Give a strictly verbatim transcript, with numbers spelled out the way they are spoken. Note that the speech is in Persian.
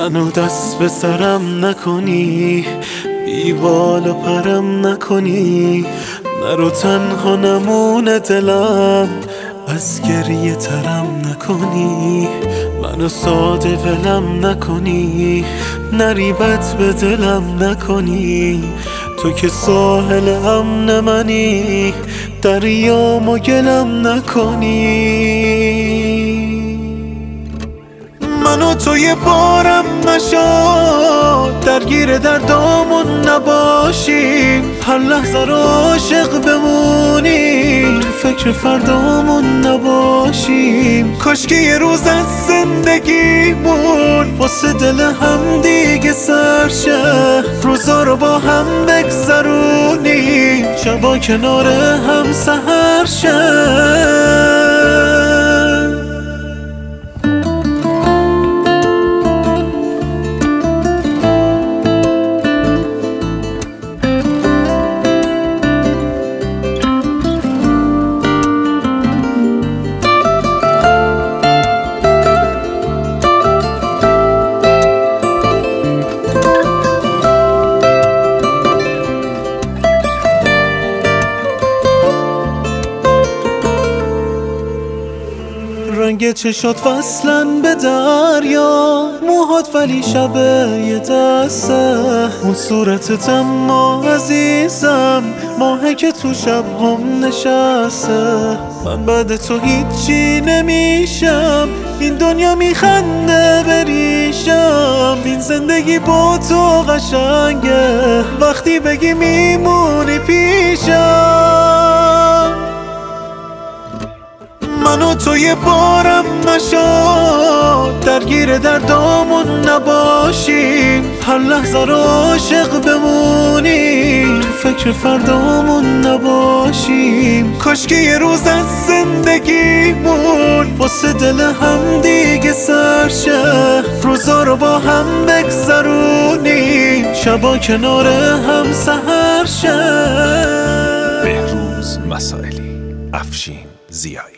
منو دست به سرم نکنی، بی بال و پرم نکنی، نرو تنها نمونه دلم، از گریه ترم نکنی، منو ساده ولم نکنی، نری بد به دلم نکنی، تو که ساحل امن منی، دریام و گلم نکنی. منو تو یه بارم نشد، درگیر دردامون نباشیم، هر لحظه رو عاشق بمونیم، تو فکر فردامون نباشیم، کاش که یه روز از زندگیمون واسه دل هم دیگه سر شه، روزا رو با هم بگذرونیم، شبا کنار هم سحر شه. رنگ چشات وصلن به دریا، موهات ولی شبه یه دسته، اون صورتت اما عزیزم، ماهه که تو شب هم نشسته، من بعد تو هیچی نمیشم، این دنیا میخنده بریشم، این زندگی با تو قشنگه، وقتی بگی میمونی پیشم. منو تو یه بارم نشد، درگیر دردامون نباشیم، هر لحظه رو عاشق بمونیم، تو فکر فردامون نباشیم، کاش که یه روز از زندگیمون واسه دل هم دیگه سر شه، روزا رو با هم بگذرونیم، شبا کنار هم سحر شه. بهروز مسائلی، افشین زیایی.